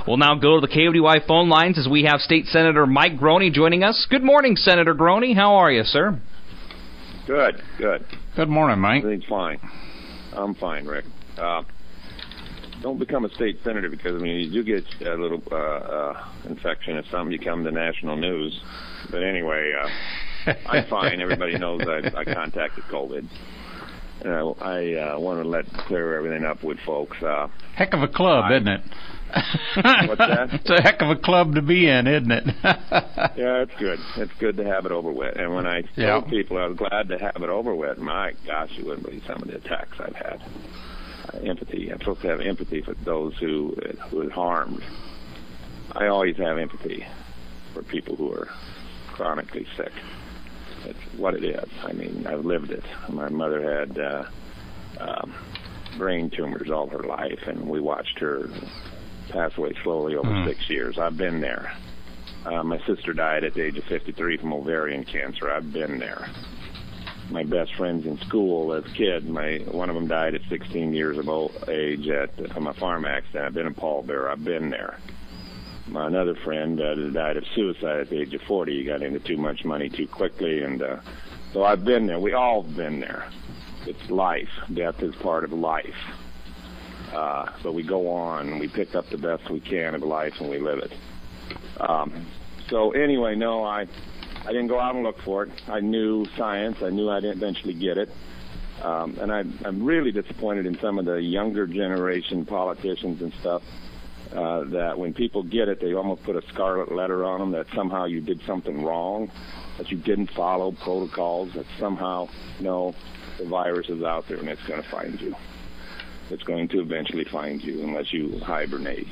We'll now go to the KODY phone lines as we have State Senator Mike Groene joining us. Good morning, Senator Groene. How are you, sir? Good. Good morning, Mike. Everything's fine. I'm fine, Rick. Don't become a state senator because, I mean, you do get a little infection or something. You come to national news. But anyway, I'm fine. Everybody knows I contacted COVID. I want to clear everything up with folks. Heck of a club, isn't it? What's that? It's a heck of a club to be in, isn't it? Yeah, it's good. It's good to have it over with. And when I told people I was glad to have it over with, my gosh, you wouldn't believe some of the attacks I've had. Empathy. I'm supposed to have empathy for those who are harmed. I always have empathy for people who are chronically sick. It's what it is. I mean, I've lived it. My mother had brain tumors all her life, and we watched her pass away slowly over 6 years. I've been there. My sister died at the age of 53 from ovarian cancer. I've been there. My best friends in school as a kid, one of them died at 16 years of age from a farm accident. I've been a pallbearer. I've been there. Another friend died of suicide at the age of 40. He got into too much money too quickly, and so I've been there. We all have been there. It's life. Death is part of life. So we go on, and we pick up the best we can of life, and we live it. So anyway, no, I didn't go out and look for it. I knew science. I knew I'd eventually get it. And I'm really disappointed in some of the younger generation politicians and stuff that when people get it, they almost put a scarlet letter on them that somehow you did something wrong, that you didn't follow protocols, that somehow, no, the virus is out there and it's going to find you. It's going to eventually find you unless you hibernate.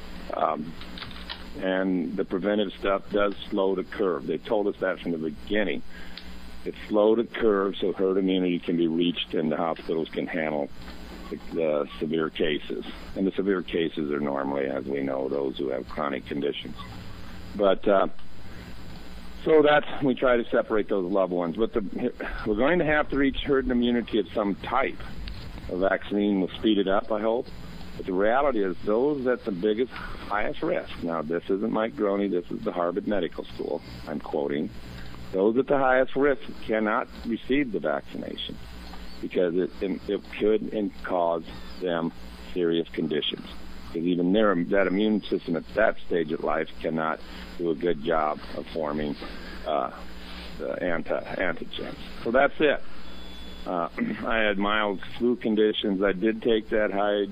And the preventive stuff does slow the curve. They told us that from the beginning. It slowed the curve so herd immunity can be reached and the hospitals can handle the severe cases. And the severe cases are normally, as we know, those who have chronic conditions. But so we try to separate those loved ones. But we're going to have to reach herd immunity of some type. A vaccine will speed it up, I hope. But the reality is those at the biggest, highest risk. Now, this isn't Mike Groene. This is the Harvard Medical School I'm quoting. Those at the highest risk cannot receive the vaccination because it could cause them serious conditions. Because even that immune system at that stage of life cannot do a good job of forming the antigens. So that's it. I had mild flu conditions. I did take that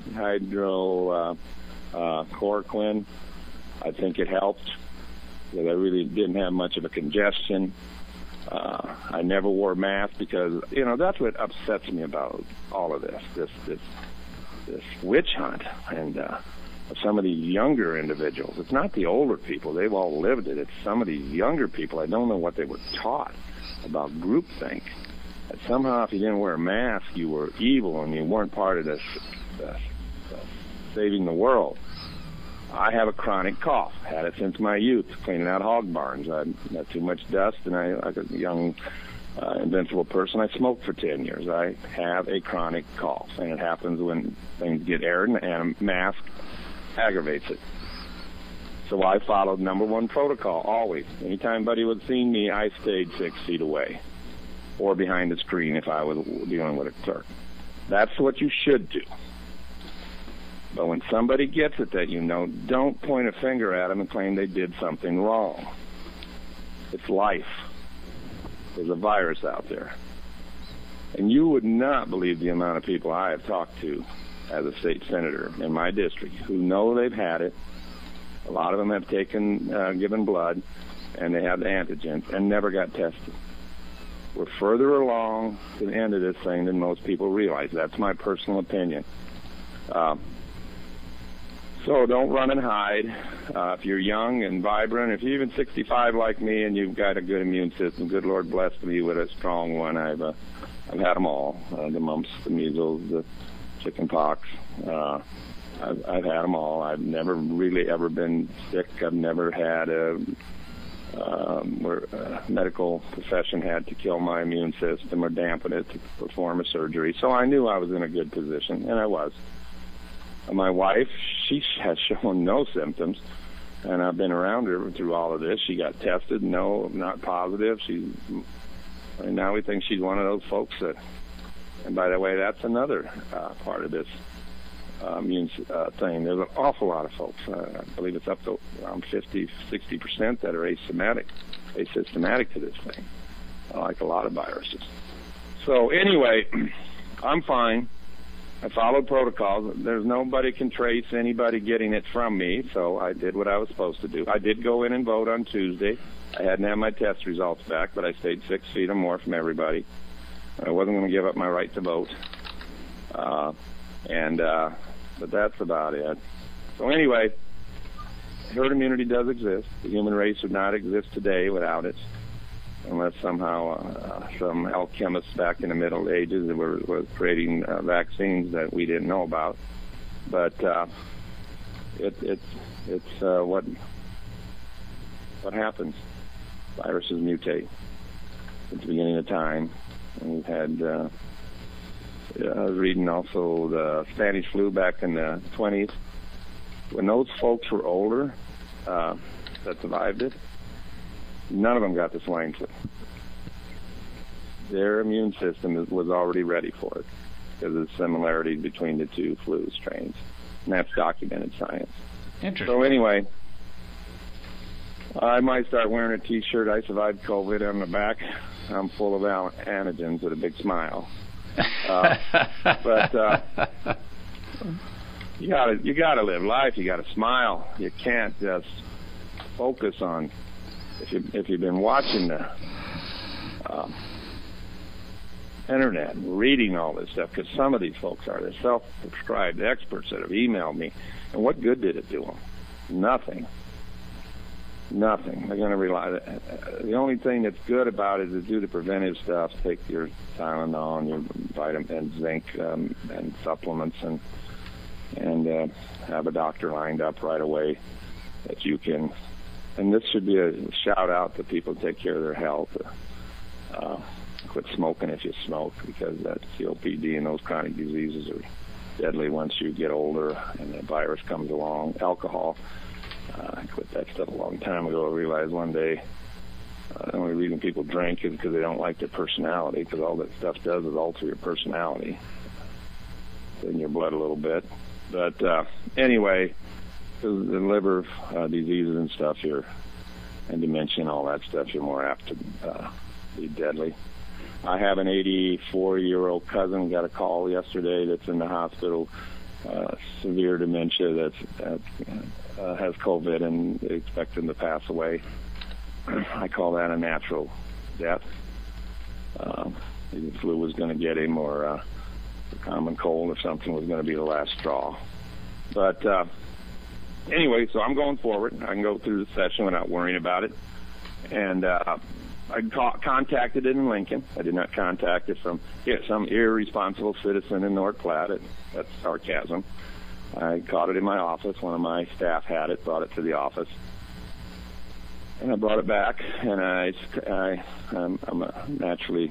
hydrochloroquine. I think it helped because I really didn't have much of a congestion. I never wore a mask because, that's what upsets me about all of this witch hunt and some of these younger individuals. It's not the older people. They've all lived it. It's some of these younger people. I don't know what they were taught about groupthink. That somehow if you didn't wear a mask, you were evil and you weren't part of this saving the world. I have a chronic cough. Had it since my youth, cleaning out hog barns. I got too much dust, and like a young, invincible person, I smoked for 10 years. I have a chronic cough, and it happens when things get aired, and a mask aggravates it. So I followed number one protocol, always. Anytime anybody would see me, I stayed 6 feet away or behind the screen if I was dealing with a clerk. That's what you should do. But when somebody gets it that don't point a finger at them and claim they did something wrong. It's life. There's a virus out there. And you would not believe the amount of people I have talked to as a state senator in my district who know they've had it. A lot of them have given blood, and they have the antigens and never got tested. We're further along to the end of this thing than most people realize. That's my personal opinion. So don't run and hide. If you're young and vibrant, if you're even 65 like me and you've got a good immune system, good Lord blessed me with a strong one. I've had them all, the mumps, the measles, the chicken pox. I've had them all. I've never really ever been sick. I've never had where a medical profession had to kill my immune system or dampen it to perform a surgery. So I knew I was in a good position, and I was. My wife, she has shown no symptoms, and I've been around her through all of this. She got tested, no, not positive. And now we think she's one of those folks that, and by the way, that's another part of this immune thing. There's an awful lot of folks. I believe it's up to around 50-60% that are asymptomatic to this thing, like a lot of viruses. So anyway, I'm fine. I followed protocols. There's nobody can trace anybody getting it from me, so I did what I was supposed to do. I did go in and vote on Tuesday. I hadn't had my test results back, but I stayed 6 feet or more from everybody. I wasn't going to give up my right to vote. But that's about it. So anyway, herd immunity does exist. The human race would not exist today without it, unless somehow some alchemists back in the Middle Ages were creating vaccines that we didn't know about. But it's what happens. Viruses mutate at the beginning of time. And we've had, I was reading also the Spanish flu back in the 20s. When those folks were older that survived it, none of them got the swine flu. Their immune system was already ready for it because of the similarities between the two flu strains. And that's documented science. Interesting. So anyway, I might start wearing a T-shirt, "I survived COVID," on the back. I'm full of antigens with a big smile. But you gotta live life. You gotta smile. You can't just focus on. If you've been watching the internet and reading all this stuff, because some of these folks are self-prescribed experts that have emailed me, and what good did it do them? Nothing. They're going to rely. The only thing that's good about it is to do the preventive stuff. Take your Tylenol and your vitamin and zinc and supplements, and have a doctor lined up right away that you can. And this should be a shout out to people to take care of their health. Quit smoking if you smoke, because that COPD and those chronic diseases are deadly once you get older and the virus comes along. Alcohol. I quit that stuff a long time ago. I realized one day the only reason people drink is because they don't like their personality, because all that stuff does is alter your personality. It's in your blood a little bit. But anyway, the liver diseases and stuff here, and dementia and all that stuff, you're more apt to be deadly. I have an 84-year-old cousin, got a call yesterday, that's in the hospital, severe dementia, that has COVID, and they expect him to pass away. I call that a natural death. Either flu was going to get him, or a common cold or something was going to be the last straw. But anyway, so I'm going forward. I can go through the session without worrying about it. And I contacted it in Lincoln. I did not contact it from some irresponsible citizen in North Platte. That's sarcasm. I caught it in my office. One of my staff had it, brought it to the office. And I brought it back, and I'm naturally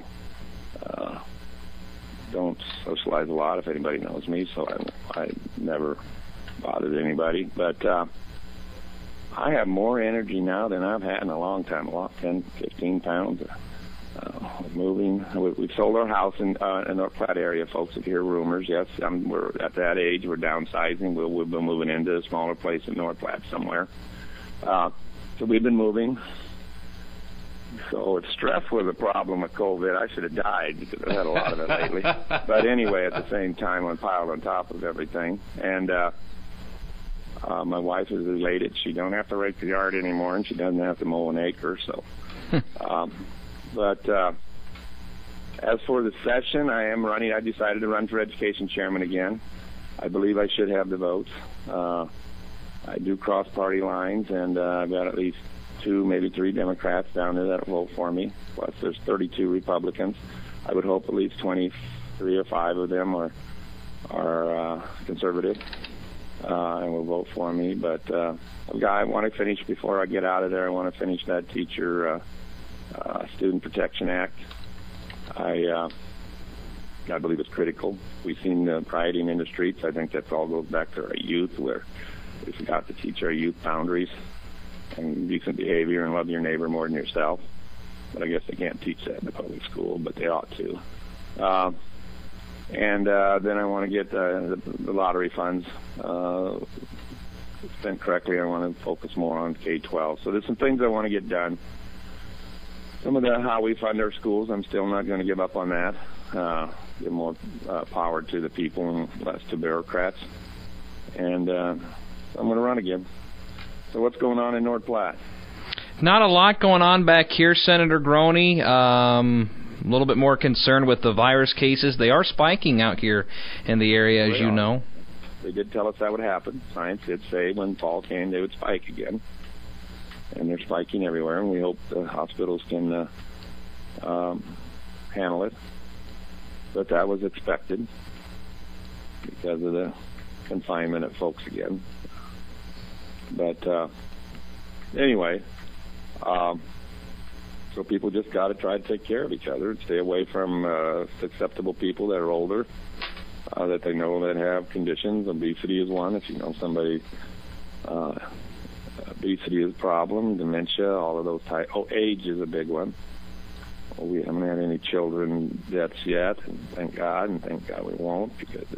don't socialize a lot, if anybody knows me, so I never bothered anybody. But I have more energy now than I've had in a long time. I lost 10, 15 pounds. Moving. We've sold our house in the North Platte area, folks. If you hear rumors, yes, we're at that age. We're downsizing. We'll be moving into a smaller place in North Platte somewhere. So we've been moving. So if stress was a problem with COVID, I should have died, because I've had a lot of it lately. But anyway, at the same time, I'm piled on top of everything. And my wife is elated. She don't have to rake the yard anymore, and she doesn't have to mow an acre. So, but as for the session, I am running. I decided to run for education chairman again. I believe I should have the votes. I do cross party lines, and I've got at least 2, maybe 3 Democrats down there that will vote for me. Plus, there's 32 Republicans. I would hope at least 23 or 5 of them are conservative and will vote for me. But I want to finish before I get out of there. I want to finish that teacher Student Protection Act. I believe it's critical. We've seen rioting in the streets. I think that all goes back to our youth, where we forgot to teach our youth boundaries and decent behavior and love your neighbor more than yourself. But I guess they can't teach that in the public school, but they ought to. And then I want to get the lottery funds spent correctly. I want to focus more on K-12. So there's some things I want to get done. Some of how we fund our schools, I'm still not going to give up on that. Give more power to the people and less to bureaucrats. And I'm going to run again. So what's going on in North Platte? Not a lot going on back here, Senator Groney. A little bit more concerned with the virus cases. They are spiking out here in the area, as you know. They did tell us that would happen. Science did say when fall came they would spike again. And they're spiking everywhere, and we hope the hospitals can handle it. But that was expected because of the confinement of folks again. But anyway, so people just got to try to take care of each other and stay away from susceptible people that are older, that they know that have conditions. Obesity is one. If you know somebody, obesity is a problem, dementia, all of those types. Oh, age is a big one. Well, we haven't had any children deaths yet, and thank God we won't, because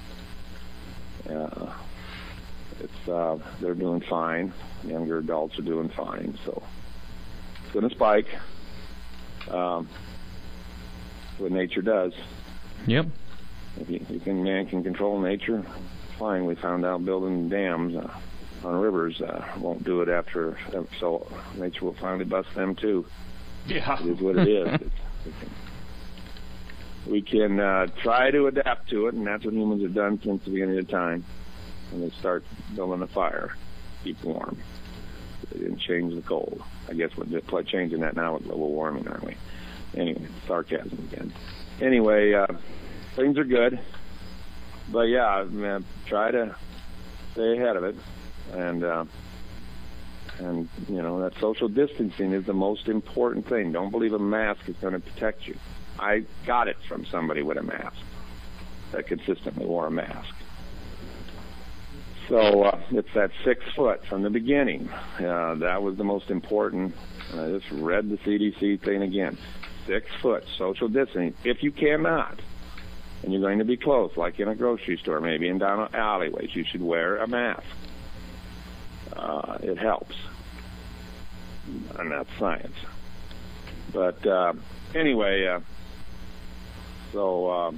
they're doing fine. Younger adults are doing fine, so it's going to spike. What nature does. Yep. If man can control nature, fine. We found out building dams on rivers won't do it after, so nature will finally bust them too. Yeah. It is what it is. We can try to adapt to it, and that's what humans have done since the beginning of time. When they start building a fire, keep warm. They didn't change the cold. I guess we're changing that now with global warming, aren't we? Anyway, sarcasm again. Anyway, things are good. But yeah, man, try to stay ahead of it. And you know, that social distancing is the most important thing. Don't believe a mask is going to protect you. I got it from somebody with a mask that consistently wore a mask. So it's that 6 foot from the beginning. That was the most important. I just read the CDC thing again. 6 foot social distancing. If you cannot, and you're going to be close, like in a grocery store, maybe in down alleyways, you should wear a mask. It helps. And that's science. But anyway, so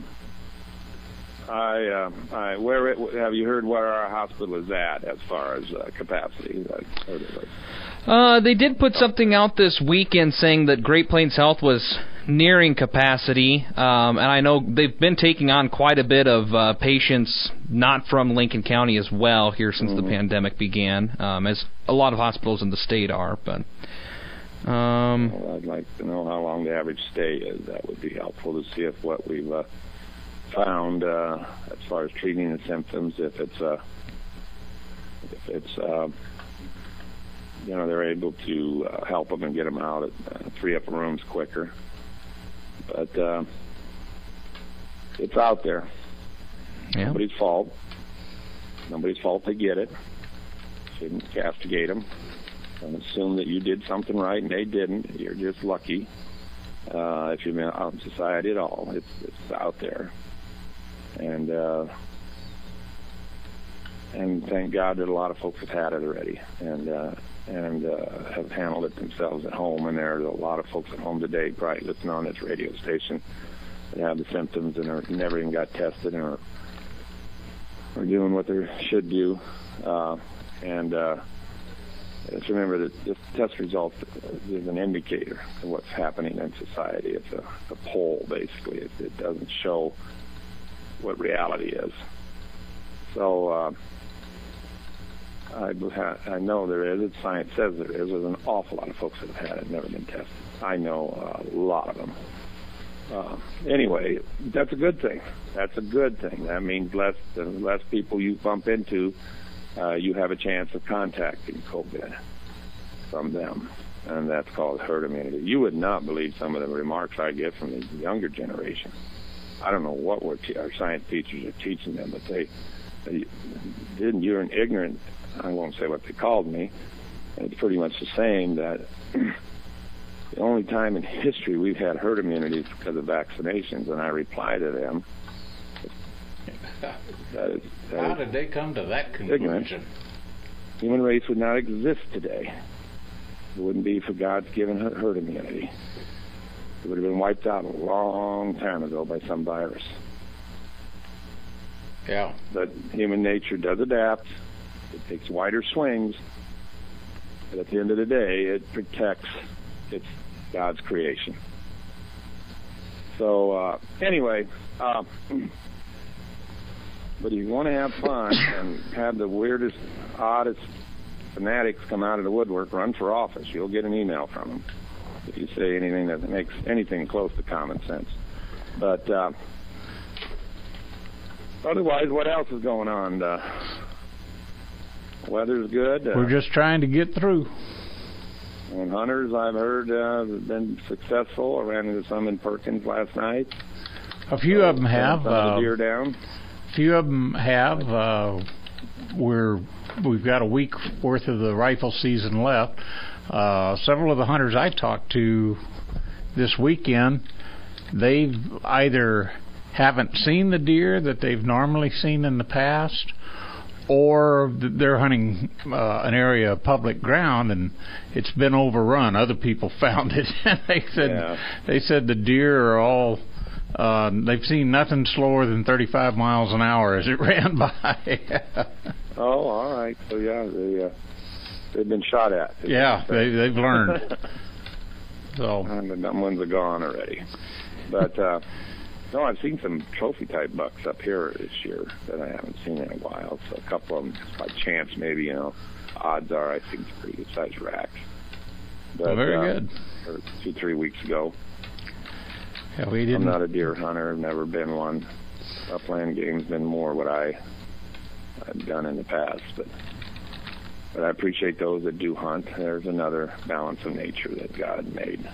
have you heard where our hospital is at as far as capacity? They did put something out this weekend saying that Great Plains Health was nearing capacity, and I know they've been taking on quite a bit of patients not from Lincoln County as well here since the pandemic began, as a lot of hospitals in the state are. But well, I'd like to know how long the average stay is. That would be helpful to see if what we've found as far as treating the symptoms, if it's you know, they're able to help them and get them out, free up rooms quicker. But it's out there. Yeah. Nobody's fault. Nobody's fault they get it. Shouldn't castigate them. Don't assume that you did something right and they didn't. You're just lucky if you've been out in society at all. It's out there. And thank God that a lot of folks have had it already and have handled it themselves at home. And there are a lot of folks at home today probably listening on this radio station that have the symptoms and are never even got tested and are doing what they should do. Just remember that this test result is an indicator of what's happening in society. It's a poll, basically. It doesn't show what reality is. So I know there is. Science says there is. There's an awful lot of folks that have had it, never been tested. I know a lot of them. Anyway, that's a good thing. That's a good thing. That means the less people you bump into, you have a chance of contacting COVID from them. And that's called herd immunity. You would not believe some of the remarks I get from the younger generation. I don't know what our science teachers are teaching them, but they didn't. You're an ignorant. I won't say what they called me. It's pretty much the same. That the only time in history we've had herd immunity is because of vaccinations, and I reply to them. How did they come to that conclusion? Ignorant. Human race would not exist today. It wouldn't be for God's given herd immunity. It would have been wiped out a long time ago by some virus. Yeah. But human nature does adapt. It takes wider swings. But at the end of the day, it protects its God's creation. So, anyway, but if you want to have fun and have the weirdest, oddest fanatics come out of the woodwork, run for office. You'll get an email from them if you say anything that makes anything close to common sense. But otherwise, what else is going on? Weather's good. We're just trying to get through. And hunters, I've heard, have been successful. I ran into some in Perkins last night. A few of them have. Some of the deer down. A few of them have. We've got a week worth of the rifle season left. Several of the hunters I talked to this weekend, they've either haven't seen the deer that they've normally seen in the past, or they're hunting an area of public ground and it's been overrun. Other people found it. They said the deer are all they've seen nothing slower than 35 miles an hour as it ran by. Oh, all right. So they've been shot at. Yeah, they've learned. So and the dumb ones are gone already. But no, I've seen some trophy-type bucks up here this year that I haven't seen in a while. So a couple of them, by chance, maybe, odds are I think some pretty good-sized racks. But, very good. 2-3 weeks ago. Yeah, we didn't. I'm not a deer hunter. I've never been one. Upland game's been more what I've done in the past. But I appreciate those that do hunt. There's another balance of nature that God made.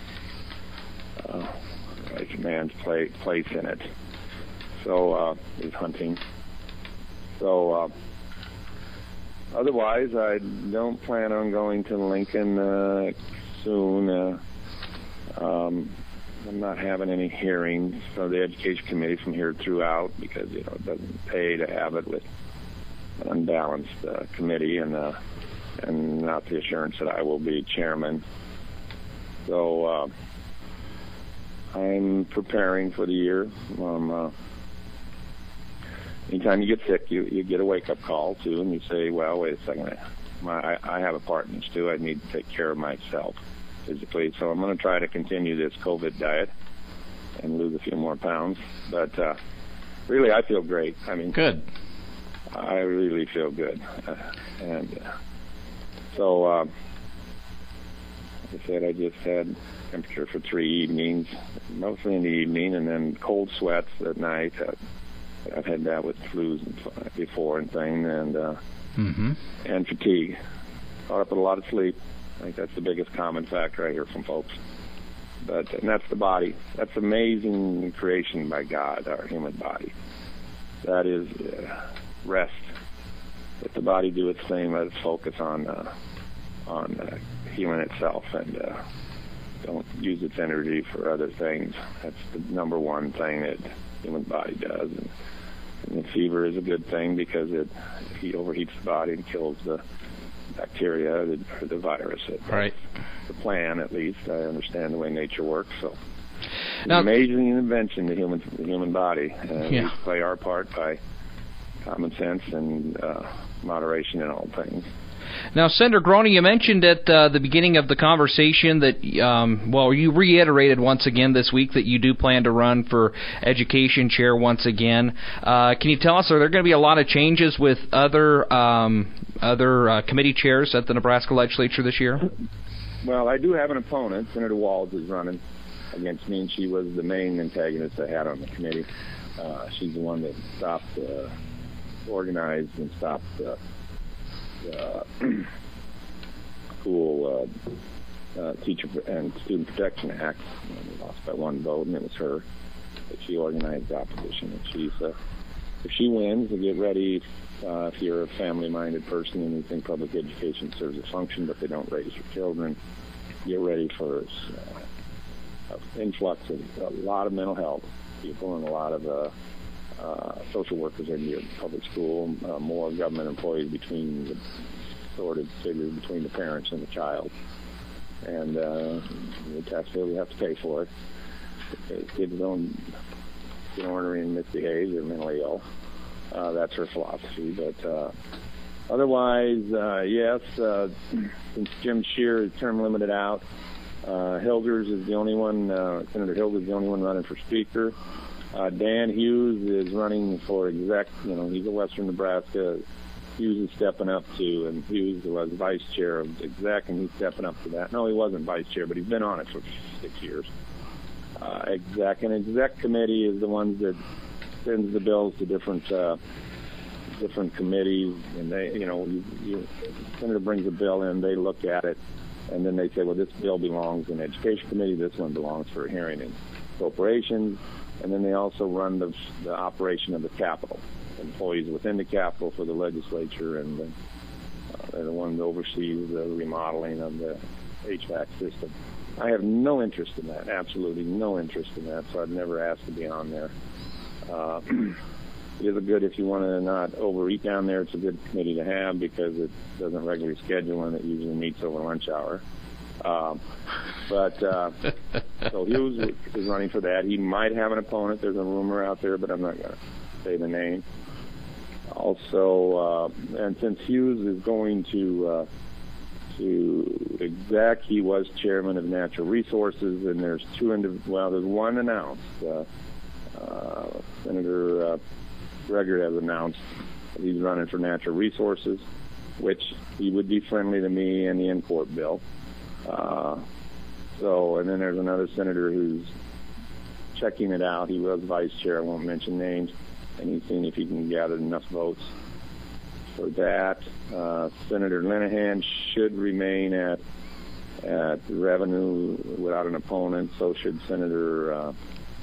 Like man's place in it. So is hunting. So otherwise, I don't plan on going to Lincoln soon. I'm not having any hearings for the Education Committee from here throughout because it doesn't pay to have it with an unbalanced committee and not the assurance that I will be chairman. So I'm preparing for the year. Anytime you get sick, you get a wake-up call, too, and you say, well, wait a second. I have a part in this, too. I need to take care of myself physically. So I'm going to try to continue this COVID diet and lose a few more pounds. But really, I feel great. I mean, good. I really feel good. So, like I said, I just had temperature for 3 evenings, mostly in the evening, and then cold sweats at night. I've had that with flus before and things, and fatigue. Caught up with a lot of sleep. I think that's the biggest common factor I hear from folks. And that's the body. That's amazing creation by God, our human body. That is rest. Let the body do its thing. Let it focus on healing itself, and don't use its energy for other things. That's the number one thing that the human body does. And the fever is a good thing because it overheats the body and kills the bacteria or the virus. Right. The plan, at least. I understand the way nature works. So, an amazing invention, the human body. We play our part by common sense and moderation in all things. Now, Senator Groene, you mentioned at the beginning of the conversation that, you reiterated once again this week that you do plan to run for education chair once again. Can you tell us, are there going to be a lot of changes with other committee chairs at the Nebraska legislature this year? Well, I do have an opponent. Senator Walz is running against me, and she was the main antagonist I had on the committee. She's the one that stopped, organized and stopped school Teacher and Student Protection Act. We lost by one vote, and it was her. that she organized the opposition. And if she wins, get ready. If you're a family-minded person and you think public education serves a function, but they don't raise your children, get ready for an influx of a lot of mental health people and a lot of social workers in your public school, more government employees between the sorted figures between the parents and the child. And the taxpayer will have to pay for it. If kids don't get ornery and misbehave, they're mentally ill. That's her philosophy. But otherwise, yes, since Jim Scheer is term limited out, Hilders is the only one, Senator Hilders is the only one running for Speaker. Dan Hughes is running for exec. He's a Western Nebraska. Hughes is stepping up to, and Hughes was vice chair of exec, and he's stepping up to that. No, he wasn't vice chair, but he's been on it for 6 years. Exec committee is the ones that sends the bills to different committees, and they, the senator brings a bill in, they look at it, and then they say, well, this bill belongs in education committee, this one belongs for hearing and appropriations, and then they also run the operation of the Capitol, employees within the Capitol for the legislature, and they're the ones that oversees the remodeling of the HVAC system. I have no interest in that, absolutely no interest in that, so I've never asked to be on there. It is a good, if you want to not overeat down there, it's a good committee to have because it doesn't regularly schedule and it usually meets over lunch hour. So Hughes is running for that. He might have an opponent. There's a rumor out there, but I'm not going to say the name. Also, and since Hughes is going to exec, he was chairman of Natural Resources, and there's there's one announced. Senator Greger has announced that he's running for Natural Resources, which he would be friendly to me and the in-court bill. And then there's another senator who's checking it out. He was vice chair. I won't mention names. And he's seeing if he can gather enough votes for that. Senator Linehan should remain at Revenue without an opponent. So should Senator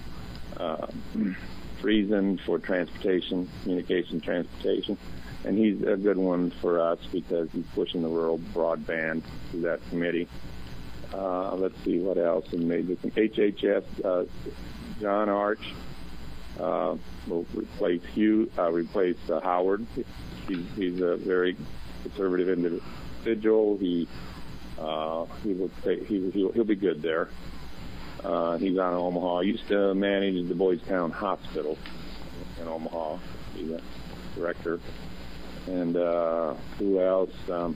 Friesen for communication transportation. And he's a good one for us because he's pushing the rural broadband through that committee. Let's see what else. And maybe some HHS, John Arch will replace Howard. He's a very conservative individual. He'll be good there. He's out of Omaha. He used to manage the Boys Town Hospital in Omaha. He's a director. And who else?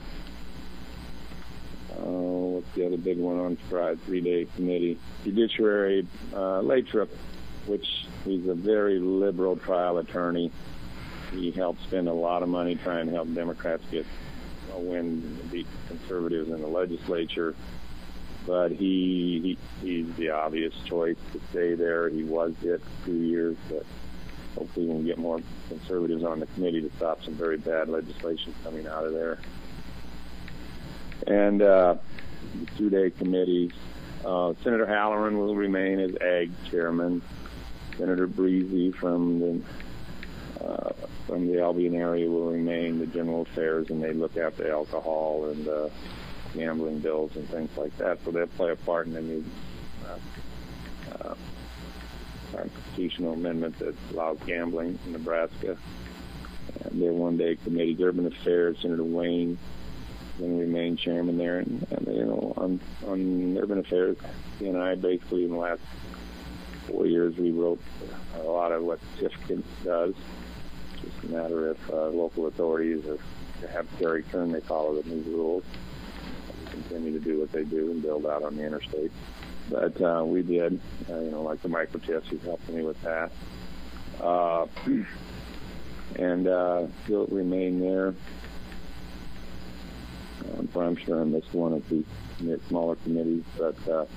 What's the other big one on Friday? 3-day committee. Judiciary, Lathrop, which he's a very liberal trial attorney. He helped spend a lot of money trying to help Democrats get a win and beat conservatives in the legislature. But he's the obvious choice to stay there. He was it for 2 years, but hopefully we can get more conservatives on the committee to stop some very bad legislation coming out of there. And the 2-day committees, Senator Halloran will remain as Ag chairman. Senator Breezy from the Albion area will remain the general affairs, and they look after alcohol and gambling bills and things like that. So they'll play a part in the new constitutional amendment that allows gambling in Nebraska. And their 1-day committees, Urban Affairs, Senator Wayne going to remain chairman there. And on Urban Affairs, he and I basically in the last 4 years we wrote a lot of what TIF does. It's just a matter if local authorities have carry turn, they follow the new rules. Continue to do what they do and build out on the interstate. But we did, like the micro TIFs, he's helping me with that. And he'll remain there. I'm sure I missed one of the smaller committees, but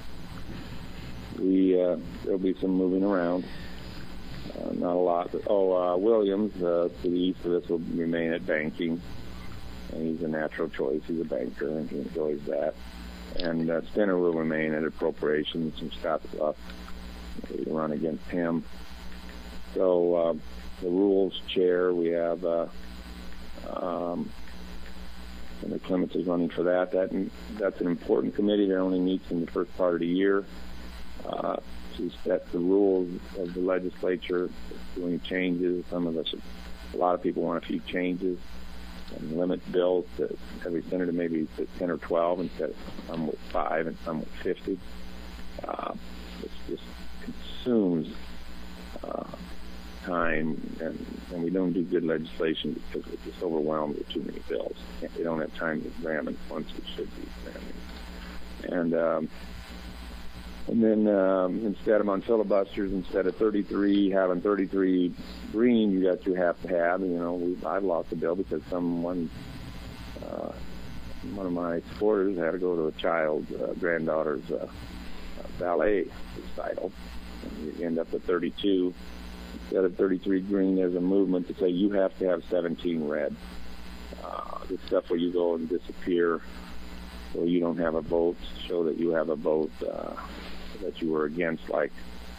there'll be some moving around. Not a lot. Williams, to the east of us, will remain at banking. And he's a natural choice. He's a banker, and he enjoys that. And Stenner will remain at appropriations from Scottsbluff. We run against him. So the rules chair, we have Senator Clements is running for that. That's an important committee that only meets in the first part of the year to set the rules of the legislature, doing changes. A lot of people want a few changes and limit bills to every senator maybe to 10 or 12 instead of some with 5 and some with 50. It just consumes time, and we don't do good legislation because we're just overwhelmed with too many bills. We don't have time to examine once we should be examining. And then instead of on filibusters, instead of 33 having 33 green, you got to have. I've lost a bill because one of my supporters had to go to a child's granddaughter's ballet recital. And you end up with 32. Instead of 33 green, there's a movement to say you have to have 17 red. The stuff where you go and disappear, so you don't have a vote, show that you have a vote that you were against, like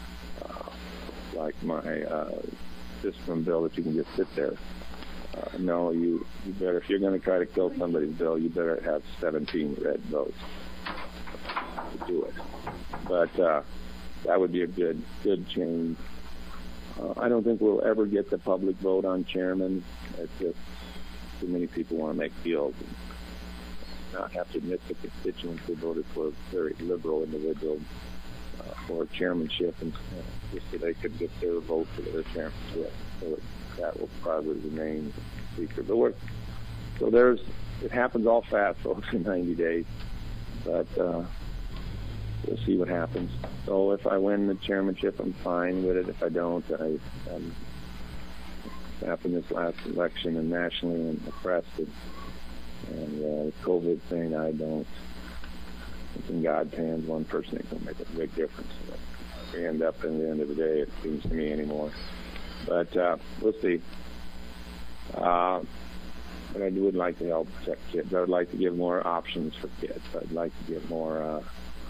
my discipline bill that you can just sit there. No, you better, if you're going to try to kill somebody's bill, you better have 17 red votes to do it. But that would be a good change. I don't think we'll ever get the public vote on chairman. It's just too many people want to make deals and not have to admit the constituents who voted for a very liberal individual for chairmanship, and just so they could get their vote for their chairmanship. So that will probably remain speaker. But it happens all fast, folks, in 90 days. But we'll see what happens. So if I win the chairmanship, I'm fine with it. If I don't, it happened this last election and nationally and oppressed it. And the COVID thing, I don't. It's in God's hands. One person ain't going to make a big difference. We end up, in the end of the day, it seems to me, anymore. But we'll see. But I would like to help protect kids. I would like to give more options for kids. I'd like to give more.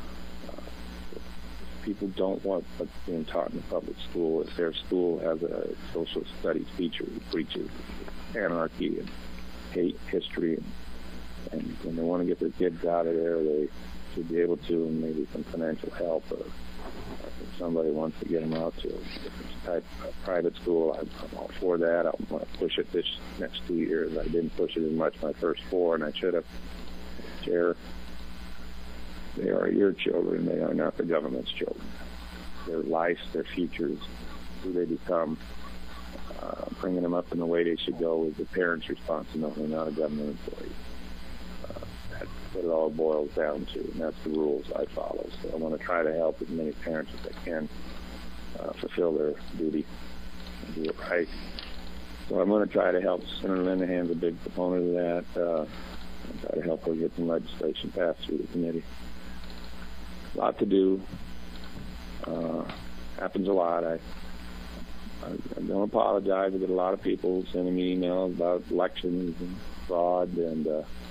People don't want what's being taught in the public school. If their school has a social studies teacher who preaches anarchy and hate history, and when they want to get their kids out of there, they should be able to, and maybe some financial help, or if somebody wants to get them out to a different type of private school, I'm all for that. I want to push it this next 2 years. I didn't push it as much my first 4, and I should have. Chair, they are your children. They are not the government's children. Their lives, their futures, who they become, bringing them up in the way they should go is the parent's responsibility, not a government employee. That's what it all boils down to, and that's the rules I follow. So I want to try to help as many parents as I can fulfill their duty and do it right. So I'm going to try to help. Senator Linehan's a big proponent of that. I'll try to help her get some legislation passed through the committee. A lot to do. Happens a lot. I don't apologize. I get a lot of people sending me emails about elections and fraud, and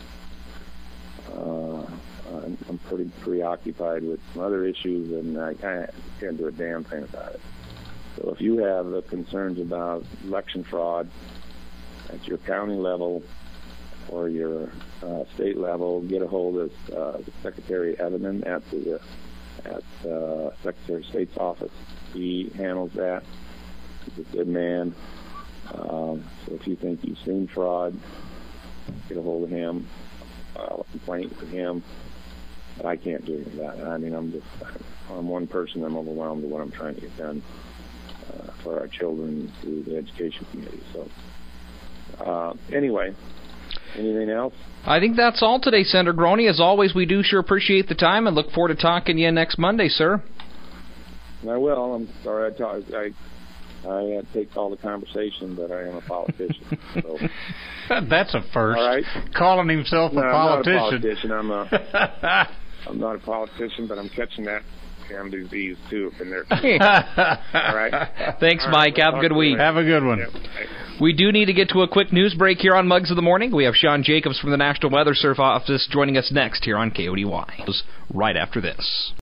I'm pretty preoccupied with some other issues, and I can't do a damn thing about it. So if you have concerns about election fraud at your county level or your state level, get a hold of Secretary Edelman at Secretary of State's office. He handles that. He's a good man. So if you think you've seen fraud, get a hold of him. File a complaint with him. But I can't do anything about it. I mean, I'm one person. I'm overwhelmed with what I'm trying to get done for our children through the Education Committee. So anyway, anything else? I think that's all today, Senator Groney. As always, we do sure appreciate the time and look forward to talking to you next Monday, sir. I will. I'm sorry I take all the conversation, but I am a politician. So. That's a first. All right. Calling himself a politician. I'm not a politician. I'm not a politician, but I'm catching that damn disease too up in there. All right. Thanks, Mike. Have a good week. Have a good one. Yep. We do need to get to a quick news break here on Mugs of the Morning. We have Sean Jacobs from the National Weather Service office joining us next here on KODY. Right after this.